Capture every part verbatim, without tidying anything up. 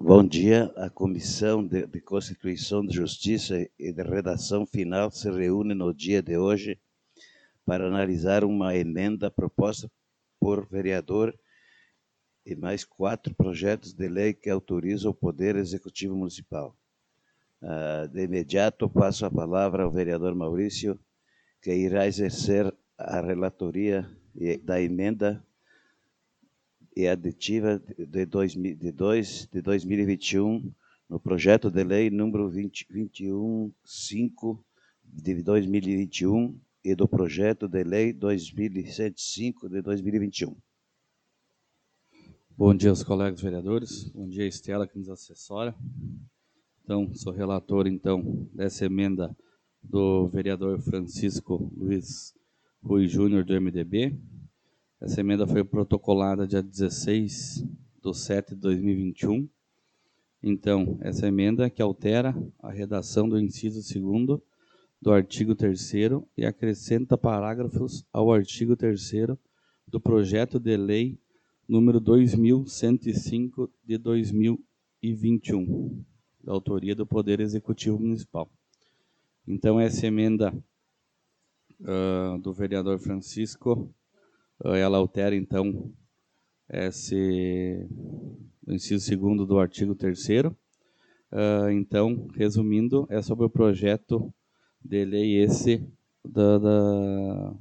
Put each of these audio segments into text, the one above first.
Bom dia. A Comissão de, de Constituição, de Justiça e de Redação Final se reúne no dia de hoje para analisar uma emenda proposta por vereador e mais quatro projetos de lei que autorizam o Poder Executivo Municipal. Uh, de imediato, passo a palavra ao vereador Maurício, que irá exercer a relatoria da emenda e aditiva de, dois, de, dois, de dois mil e vinte e um, no projeto de lei número vinte, vinte e um, cinco de dois mil e vinte e um e do projeto de lei dois mil cento e cinco de dois mil e vinte e um. Bom dia aos colegas vereadores, bom dia a Estela que nos assessora. Então, sou relator então dessa emenda do vereador Francisco Luiz Rui Júnior do M D B. Essa emenda foi protocolada dia dezesseis de setembro de dois mil e vinte e um. Então, essa emenda que altera a redação do inciso segundo do artigo terceiro e acrescenta parágrafos ao artigo terceiro do projeto de lei número dois mil cento e cinco de dois mil e vinte e um, da autoria do Poder Executivo Municipal. Então, essa emenda uh, do vereador Francisco, uh, ela altera, então, esse o inciso segundo do artigo terceiro. Uh, então, resumindo, é sobre o projeto de lei esse da, da,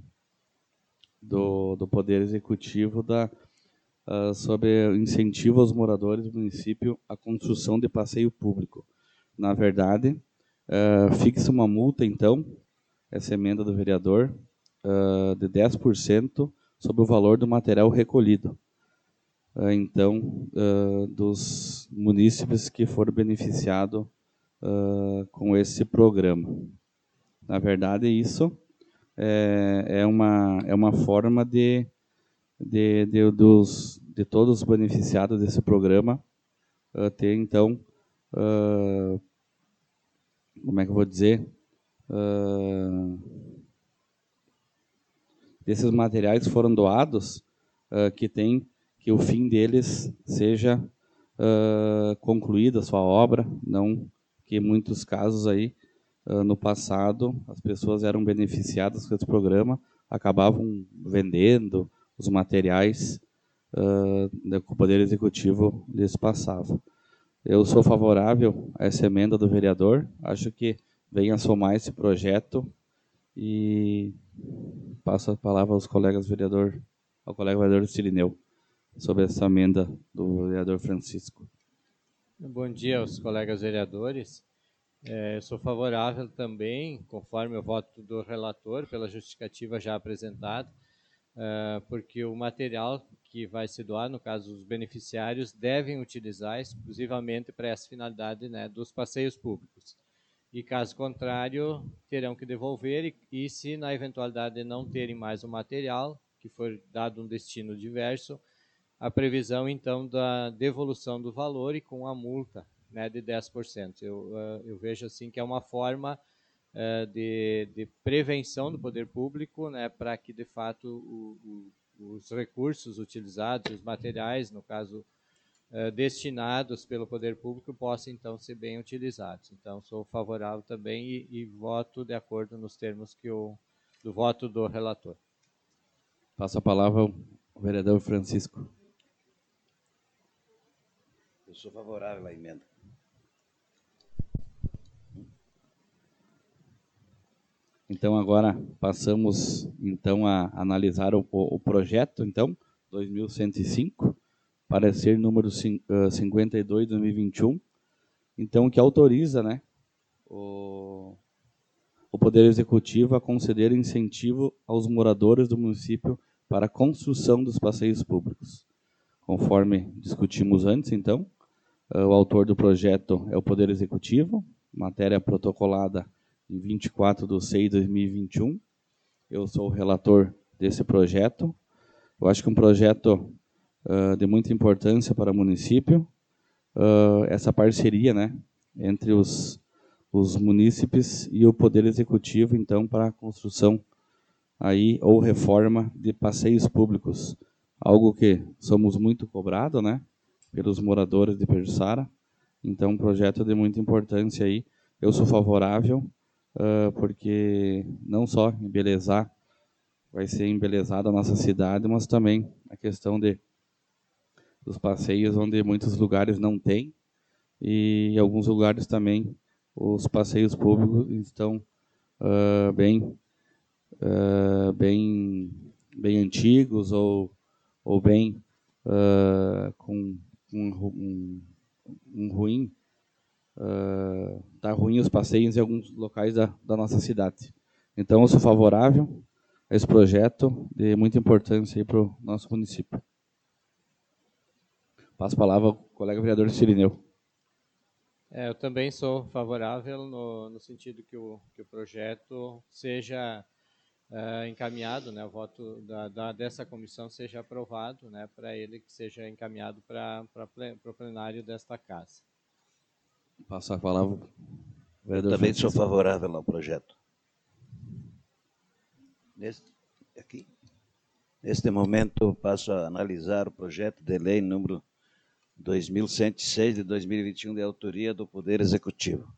do, do Poder Executivo da, uh, sobre incentivo aos moradores do município à construção de passeio público. Na verdade, uh, fixa uma multa, então, essa emenda do vereador, uh, de dez por cento sobre o valor do material recolhido. Uh, então, uh, dos munícipes que foram beneficiados uh, com esse programa. Na verdade, isso é, é, uma, é uma forma de, de, de, dos, de todos os beneficiados desse programa uh, ter, então, uh, como é que eu vou dizer, uh, desses materiais que foram doados, uh, que tem que o fim deles seja uh, concluída a sua obra, não que em muitos casos aí, uh, no passado, as pessoas eram beneficiadas com esse programa, acabavam vendendo os materiais uh, que o Poder Executivo lhes passava. Eu sou favorável a essa emenda do vereador, acho que venha somar esse projeto e passo a palavra aos colegas vereador, ao colega vereador Cirineu, sobre essa emenda do vereador Francisco. Bom dia aos colegas vereadores. É, eu sou favorável também, conforme o voto do relator, pela justificativa já apresentada, uh, porque o material que vai se doar, no caso os beneficiários, devem utilizar exclusivamente para essa finalidade, né, dos passeios públicos. E caso contrário, terão que devolver e, e se na eventualidade de não terem mais o material, que for dado um destino diverso, a previsão, então, da devolução do valor e com a multa, né, de dez por cento. Eu, uh, eu vejo assim que é uma forma uh, de, de prevenção do poder público, né, para que, de fato, o, o, os recursos utilizados, os materiais, no caso, uh, destinados pelo poder público, possam, então, ser bem utilizados. Então, sou favorável também e, e voto de acordo nos termos que o, do voto do relator. Passo a palavra ao vereador Francisco. Eu sou favorável à emenda. Então, agora passamos então a analisar o, o, o projeto, então, dois mil cento e cinco, parecer número cinquenta e dois de dois mil e vinte e um, então, que autoriza, né, o, o Poder Executivo a conceder incentivo aos moradores do município para a construção dos passeios públicos. Conforme discutimos antes, então, o autor do projeto é o Poder Executivo, matéria protocolada em vinte e quatro de seis de dois mil e vinte e um. Eu sou o relator desse projeto. Eu acho que é um projeto uh, de muita importância para o município. Uh, essa parceria, né, entre os, os munícipes e o Poder Executivo, então, para a construção aí, ou reforma de passeios públicos. Algo que somos muito cobrados, né, pelos moradores de Pejuçara. Então, um projeto de muita importância aí. Eu sou favorável, uh, porque não só embelezar, vai ser embelezada a nossa cidade, mas também a questão de dos passeios, onde muitos lugares não tem, e em alguns lugares também os passeios públicos estão uh, bem, uh, bem, bem antigos ou, ou bem uh, com um, um, um ruim, uh, tá ruim os passeios em alguns locais da, da nossa cidade. Então eu sou favorável a esse projeto de muita importância para o nosso município. Passo a palavra ao colega vereador Cirineu. É, eu também sou favorável no, no sentido que o, que o projeto seja uh, encaminhado, né, o voto da, da, dessa comissão seja aprovado, né, para ele que seja encaminhado para o plenário desta casa. Passo a palavra ao vereador Eu também Francisco. sou favorável ao projeto. Neste, aqui, neste momento, passo a analisar o projeto de lei número dois mil cento e seis de dois mil e vinte e um, de autoria do Poder Executivo.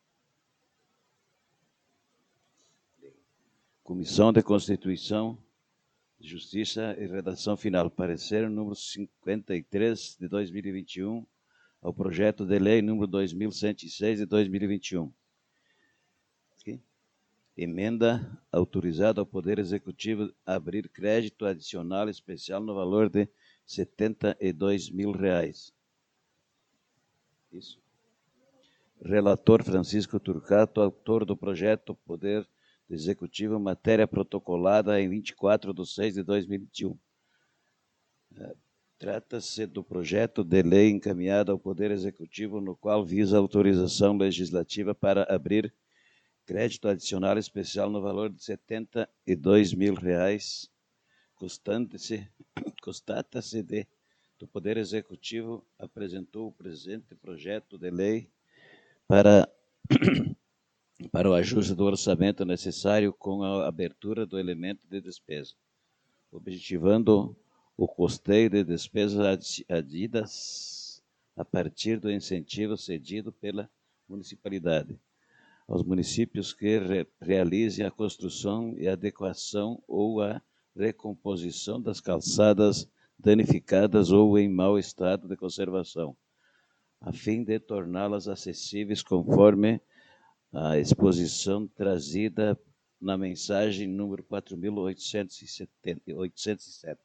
Comissão de Constituição, Justiça e Redação Final. Parecer número cinquenta e três de dois mil e vinte e um ao projeto de lei número dois mil cento e seis de dois mil e vinte e um. Aqui. Emenda autorizada ao Poder Executivo a abrir crédito adicional especial no valor de setenta e dois mil reais. Isso. Relator Francisco Turcato, autor do projeto Poder Executivo, matéria protocolada em vinte e quatro de seis de dois mil e vinte e um. Trata-se do projeto de lei encaminhado ao Poder Executivo, no qual visa autorização legislativa para abrir crédito adicional especial no valor de setenta e dois mil reais, constante-se, constata-se de do Poder Executivo apresentou o presente projeto de lei para, para o ajuste do orçamento necessário com a abertura do elemento de despesa, objetivando o custeio de despesas adidas a partir do incentivo cedido pela municipalidade aos municípios que re realizem a construção e adequação ou a recomposição das calçadas danificadas ou em mau estado de conservação, a fim de torná-las acessíveis conforme a exposição trazida na mensagem número quatro mil oitocentos e sete.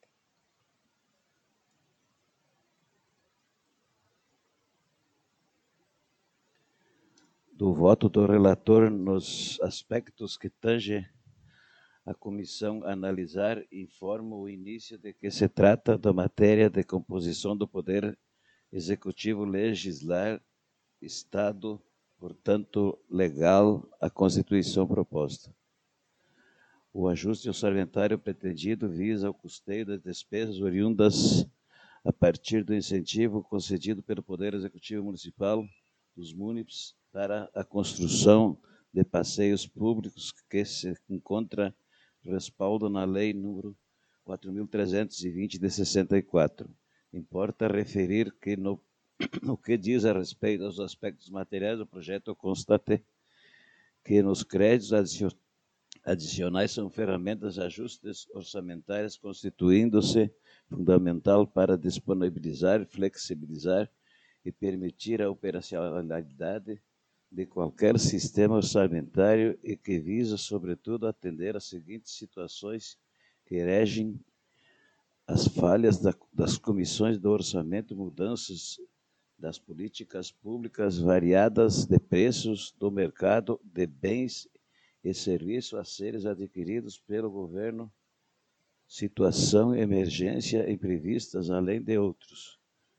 Do voto do relator nos aspectos que tange a comissão analisar, informa o início de que se trata da matéria de composição do Poder Executivo legislar, Estado, portanto, legal, a Constituição proposta. O ajuste orçamentário pretendido visa o custeio das despesas oriundas a partir do incentivo concedido pelo Poder Executivo Municipal dos munícipes para a construção de passeios públicos que se encontra respaldo na Lei número quatro mil trezentos e vinte de sessenta e quatro. Importa referir que no, no que diz a respeito aos aspectos materiais do projeto, constate que nos créditos adicionais são ferramentas de ajustes orçamentários, constituindo-se fundamental para disponibilizar, flexibilizar e permitir a operacionalidade de qualquer sistema orçamentário e que visa, sobretudo, atender às seguintes situações que regem as falhas da, das comissões do orçamento, mudanças das políticas públicas variadas de preços do mercado de bens e serviços a seres adquiridos pelo governo, situação, emergência imprevistas, além de outros.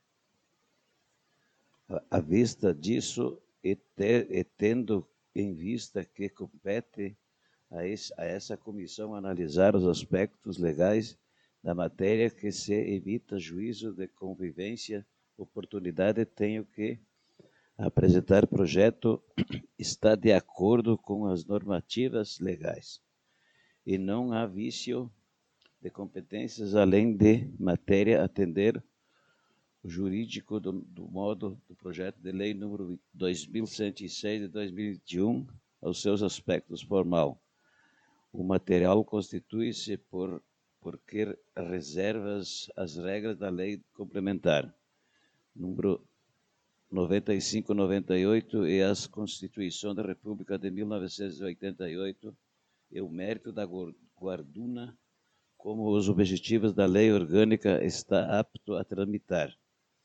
À vista disso, e, ter, e tendo em vista que compete a, esse, a essa comissão analisar os aspectos legais da matéria que se emita juízo de convivência, oportunidade, tenho que apresentar projeto está de acordo com as normativas legais e não há vício de competências além de matéria atender jurídico do, do modo do projeto de lei número dois mil cento e seis de dois mil e vinte e um aos seus aspectos formal. O material constitui-se por porque reservas as regras da lei complementar número noventa e cinco noventa e oito e a Constituição da República de mil novecentos e oitenta e oito e o mérito da guarduna como os objetivos da lei orgânica está apto a tramitar.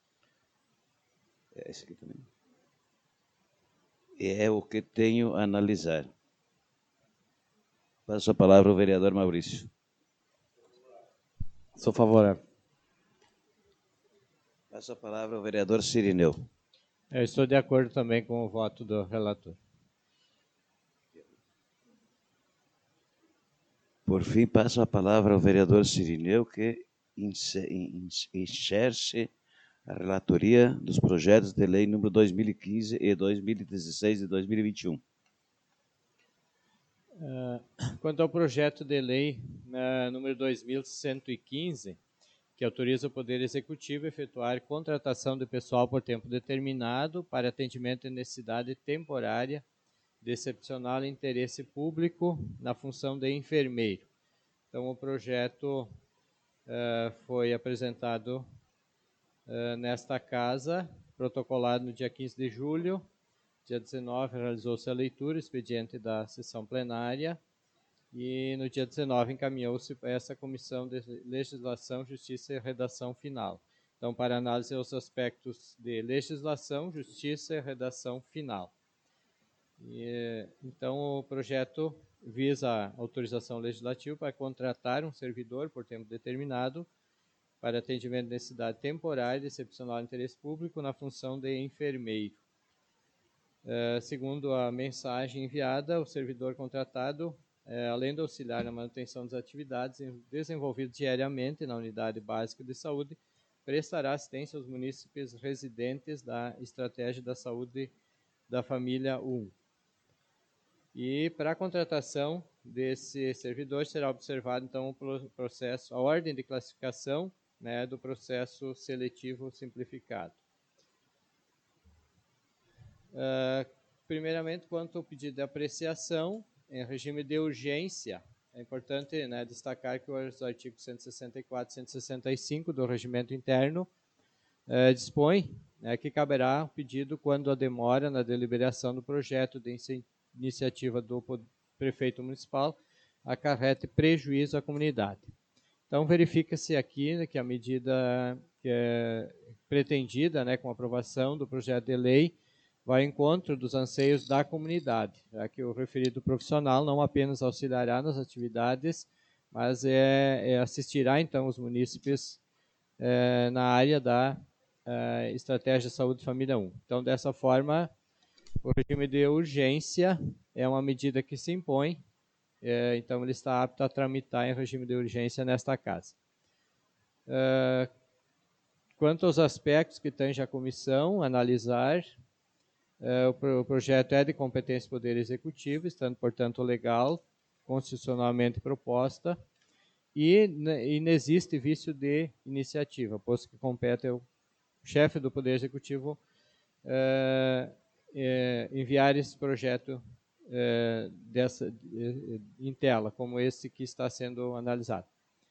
É esse aqui também. É o que tenho a analisar. Passo a palavra ao vereador Maurício. Sou favorável. Passo a palavra ao vereador Cirineu. Eu estou de acordo também com o voto do relator. Por fim, passo a palavra ao vereador Cirineu, que exerce a relatoria dos projetos de lei número dois mil e quinze e dois mil e dezesseis e dois mil e vinte e um. Uh, quanto ao projeto de lei uh, número dois mil cento e quinze, que autoriza o Poder Executivo a efetuar contratação de pessoal por tempo determinado para atendimento de necessidade temporária de excepcional interesse público na função de enfermeiro. Então, o projeto uh, foi apresentado uh, nesta casa, protocolado no dia quinze de julho. Dia dezenove, realizou-se a leitura, expediente da sessão plenária, e no dia dezenove encaminhou-se para essa Comissão de Legislação, Justiça e Redação Final. Então, para análise os aspectos de legislação, justiça e redação final. E, então, o projeto visa a autorização legislativa para contratar um servidor por tempo determinado para atendimento de necessidade temporária de excepcional interesse público na função de enfermeiro. Uh, segundo a mensagem enviada, o servidor contratado, uh, além de auxiliar na manutenção das atividades desenvolvidas diariamente na unidade básica de saúde, prestará assistência aos munícipes residentes da Estratégia da Saúde da Família um. E para a contratação desse servidor será observado então o processo, a ordem de classificação, né, do processo seletivo simplificado. Uh, primeiramente, quanto ao pedido de apreciação, em regime de urgência, é importante, né, destacar que os artigos cento e sessenta e quatro e cento e sessenta e cinco do Regimento Interno uh, dispõe, né, que caberá o pedido quando a demora na deliberação do projeto de iniciativa do prefeito municipal acarrete prejuízo à comunidade. Então, verifica-se aqui, né, que a medida que é pretendida, né, com a aprovação do projeto de lei vai ao encontro dos anseios da comunidade, já que o referido profissional não apenas auxiliará nas atividades, mas é, é assistirá, então, os munícipes é, na área da é, Estratégia de Saúde Família um. Então, dessa forma, o regime de urgência é uma medida que se impõe, é, então ele está apto a tramitar em regime de urgência nesta casa. É, quanto aos aspectos que tange a comissão analisar, Uh, o, pro, o projeto é de competência do Poder Executivo, estando, portanto, legal, constitucionalmente proposta, e inexiste vício de iniciativa, posto que compete ao chefe do Poder Executivo uh, uh, enviar esse projeto uh, dessa, uh, em tela, como esse que está sendo analisado.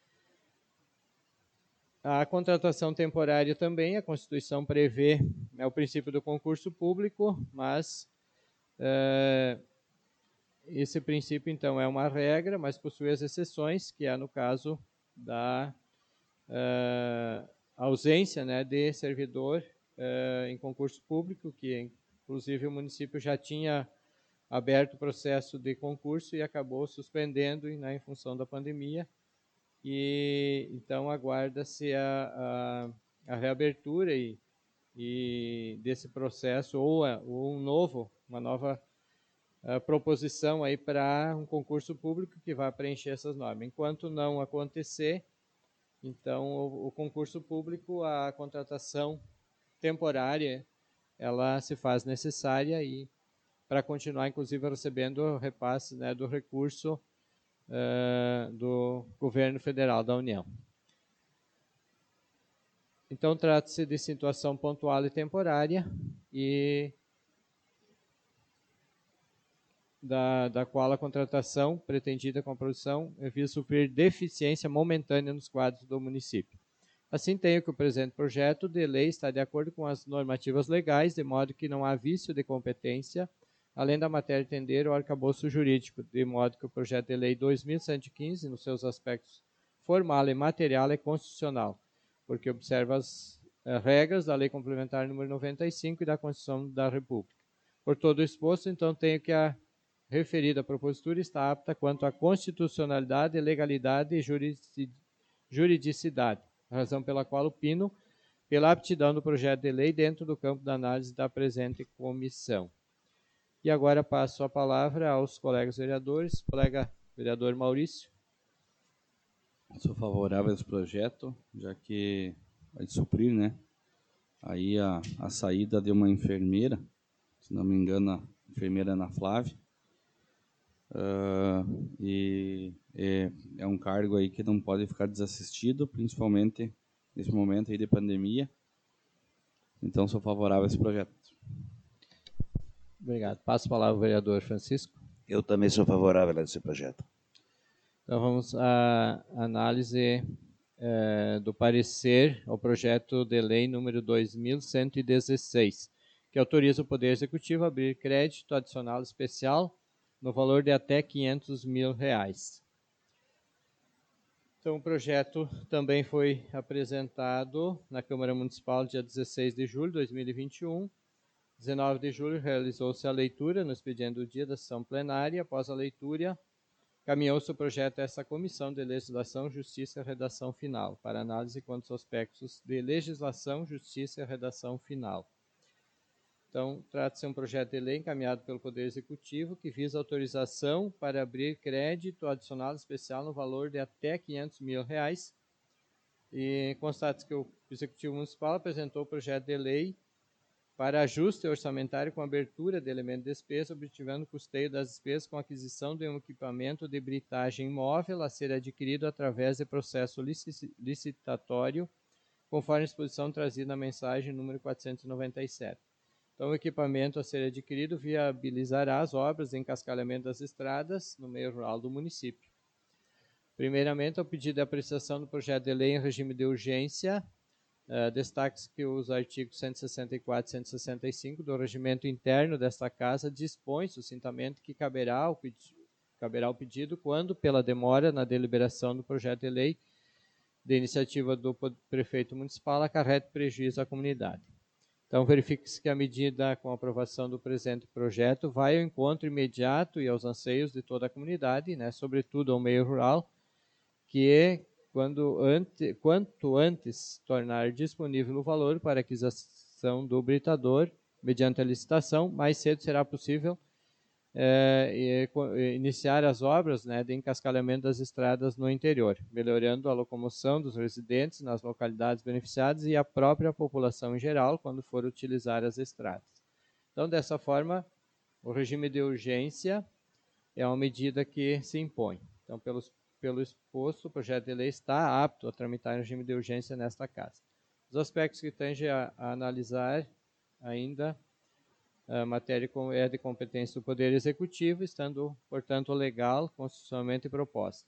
A contratação temporária também, a Constituição prevê, é o princípio do concurso público, mas é, esse princípio, então, é uma regra, mas possui as exceções, que é no caso da é, ausência, né, de servidor é, em concurso público, que inclusive o município já tinha aberto o processo de concurso e acabou suspendendo, né, em função da pandemia. E então aguarda-se a, a, a reabertura e, e desse processo ou, a, ou um novo, uma nova a, proposição aí para um concurso público que vai preencher essas normas. Enquanto não acontecer, então o, o concurso público, a contratação temporária, ela se faz necessária e para continuar, inclusive, recebendo o repasse, né, do recurso Uh, do governo federal da União. Então, trata-se de situação pontual e temporária, e da, da qual a contratação pretendida com a produção visa suprir deficiência momentânea nos quadros do município. Assim, tenho que o presente projeto de lei está de acordo com as normativas legais, de modo que não há vício de competência, além da matéria entender o arcabouço jurídico, de modo que o projeto de lei dois mil cento e quinze, nos seus aspectos formal e material, é constitucional, porque observa as eh, regras da Lei Complementar número noventa e cinco e da Constituição da República. Por todo o exposto, então, tenho que a referida propositura está apta quanto à constitucionalidade, legalidade e juridicidade, razão pela qual opino pela aptidão do projeto de lei dentro do campo da análise da presente comissão. E agora passo a palavra aos colegas vereadores. Colega vereador Maurício. Sou favorável a esse projeto, já que vai suprir, né, aí a, a saída de uma enfermeira, se não me engano, a enfermeira Ana Flávia, uh, e é, é um cargo aí que não pode ficar desassistido, principalmente nesse momento aí de pandemia. Então, sou favorável a esse projeto. Obrigado. Passo a palavra ao vereador Francisco. Eu também sou favorável a esse projeto. Então, vamos à análise eh, do parecer ao projeto de lei número dois mil cento e dezesseis, que autoriza o Poder Executivo a abrir crédito adicional especial no valor de até quinhentos mil reais. Então, o projeto também foi apresentado na Câmara Municipal dia dezesseis de julho de dois mil e vinte e um. dezenove de julho realizou-se a leitura no expediente do dia da sessão plenária. Após a leitura, caminhou-se o projeto a essa Comissão de Legislação, Justiça e Redação Final, para análise quanto aos aspectos de legislação, justiça e redação final. Então, trata-se de um projeto de lei encaminhado pelo Poder Executivo que visa autorização para abrir crédito adicional especial no valor de até quinhentos mil reais. E constata-se que o Executivo Municipal apresentou o projeto de lei para ajuste orçamentário com abertura de elemento de despesa, objetivando o custeio das despesas com aquisição de um equipamento de britagem móvel a ser adquirido através de processo licitatório, conforme a exposição trazida na mensagem número quatrocentos e noventa e sete. Então, o equipamento a ser adquirido viabilizará as obras de encascalhamento das estradas no meio rural do município. Primeiramente, ao pedido de apreciação do projeto de lei em regime de urgência, Uh, destaque-se que os artigos cento e sessenta e quatro e cento e sessenta e cinco do regimento interno desta Casa dispõem sucintamente que caberá ao, pedi caberá ao pedido quando, pela demora na deliberação do projeto de lei de iniciativa do prefeito municipal, acarrete prejuízo à comunidade. Então, verifique-se que a medida com a aprovação do presente projeto vai ao encontro imediato e aos anseios de toda a comunidade, né, sobretudo ao meio rural, que é Quando ante, quanto antes tornar disponível o valor para aquisição do britador, mediante a licitação, mais cedo será possível é, e, iniciar as obras, né, de encascalhamento das estradas no interior, melhorando a locomoção dos residentes nas localidades beneficiadas e a própria população em geral, quando for utilizar as estradas. Então, dessa forma, o regime de urgência é uma medida que se impõe. Então, pelos Pelo exposto, o projeto de lei está apto a tramitar em regime de urgência nesta Casa. Os aspectos que tangem a, a analisar ainda, a matéria é de competência do Poder Executivo, estando, portanto, legal, constitucionalmente proposta.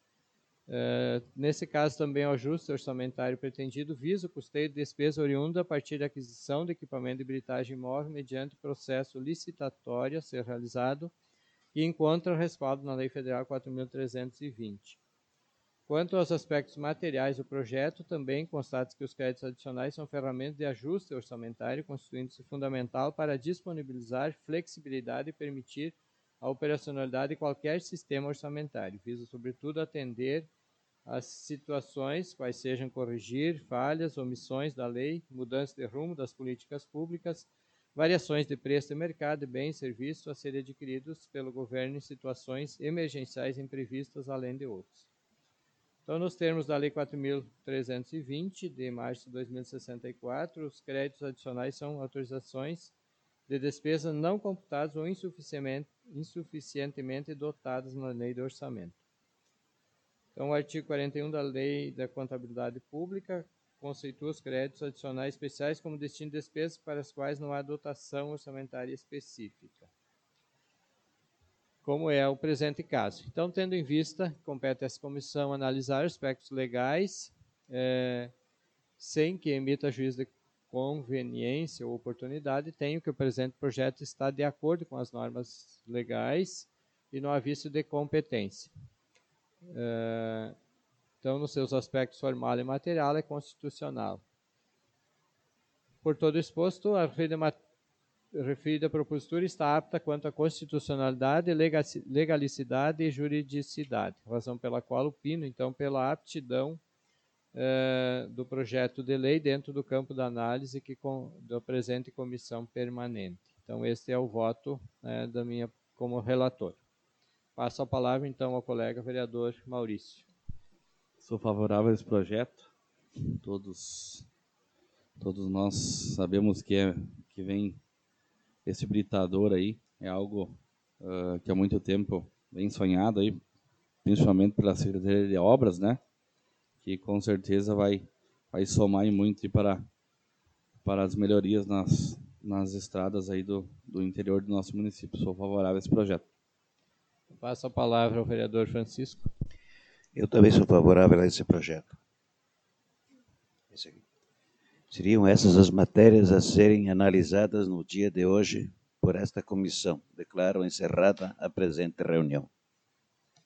Uh, nesse caso, também o ajuste orçamentário pretendido visa o custeio de despesa oriunda a partir da aquisição de equipamento de britagem móvel mediante processo licitatório a ser realizado e encontra respaldo na Lei Federal quatro mil trezentos e vinte. Quanto aos aspectos materiais do projeto, também constata que os créditos adicionais são ferramentas de ajuste orçamentário, constituindo-se fundamental para disponibilizar flexibilidade e permitir a operacionalidade de qualquer sistema orçamentário, visa, sobretudo, atender às situações, quais sejam corrigir falhas, omissões da lei, mudança de rumo das políticas públicas, variações de preço de mercado de bens e serviços a serem adquiridos pelo governo em situações emergenciais imprevistas, além de outros. Então, nos termos da Lei quatro mil trezentos e vinte, de março de dois mil e sessenta e quatro, os créditos adicionais são autorizações de despesa não computadas ou insuficientemente, insuficientemente dotadas na Lei do Orçamento. Então, o artigo quarenta e um da Lei da Contabilidade Pública conceitua os créditos adicionais especiais como destino de despesas para as quais não há dotação orçamentária específica, como é o presente caso. Então, tendo em vista, compete a essa comissão analisar aspectos legais, é, sem que emita juízo de conveniência ou oportunidade, tenho que o presente projeto está de acordo com as normas legais e não há vício de competência. É, então, nos seus aspectos formal e material, é constitucional. Por todo exposto, a referida propositura está apta quanto à constitucionalidade, legalicidade e juridicidade, razão pela qual opino, então, pela aptidão eh, do projeto de lei dentro do campo da análise que com, da presente comissão permanente. Então, este é o voto eh, da minha como relator. Passo a palavra, então, ao colega vereador Maurício. Sou favorável a esse projeto. Todos, todos nós sabemos que, é, que vem esse britador aí, é algo uh, que há muito tempo vem sonhado aí, principalmente pela Secretaria de Obras, né? Que com certeza vai, vai somar muito para, para as melhorias nas, nas estradas aí do, do interior do nosso município. Sou favorável a esse projeto. Passo a palavra ao vereador Francisco. Eu também sou favorável a esse projeto. Esse aqui. Seriam essas as matérias a serem analisadas no dia de hoje por esta comissão. Declaro encerrada a presente reunião.